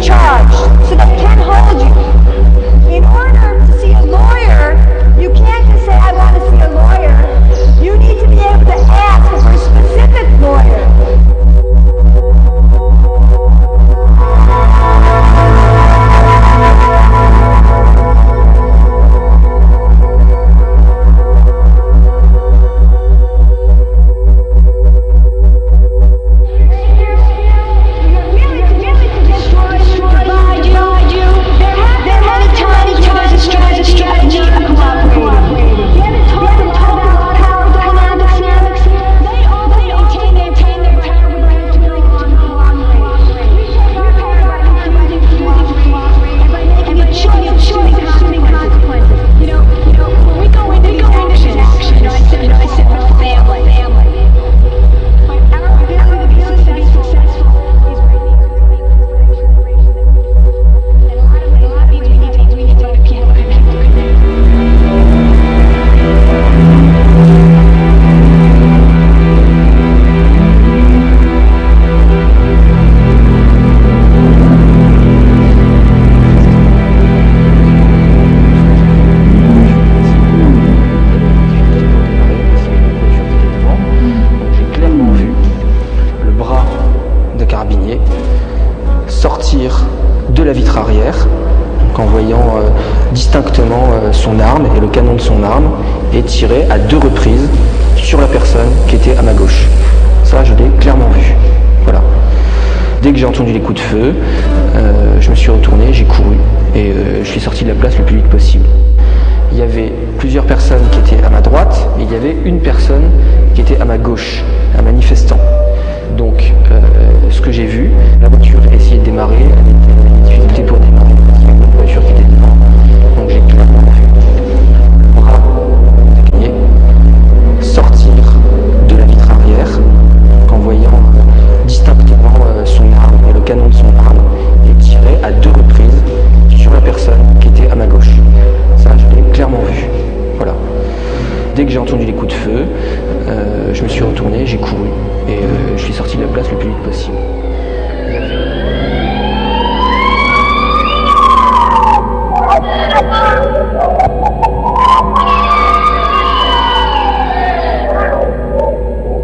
charged so they can hold you. In order to see a lawyer, you can't just say, I want to see a lawyer. You need to be able to ask for a specific lawyer. Sortir de la vitre arrière, donc en voyant distinctement son arme et le canon de son arme, et tirer à 2 reprises sur la personne qui était à ma gauche. Ça, je l'ai clairement vu. Voilà. Dès que j'ai entendu les coups de feu, je me suis retourné, j'ai couru et je suis sorti de la place le plus vite possible. Il y avait plusieurs personnes qui étaient à ma droite et il y avait une personne qui était à ma gauche, un manifestant. Donc, ce que j'ai vu, la voiture essayait de démarrer, elle avait des difficultés pour démarrer parce qu'il y avait une voiture qui était devant. Donc, j'ai clairement vu le bras de Gagné sortir de la vitre arrière en voyant distinctement son arme et le canon de son arme et tirer à 2 reprises sur la personne qui était à ma gauche. Ça, je l'ai clairement vu. Voilà. Dès que j'ai entendu les coups de feu, je me suis retourné, j'ai couru et je suis sorti de la place le plus vite possible.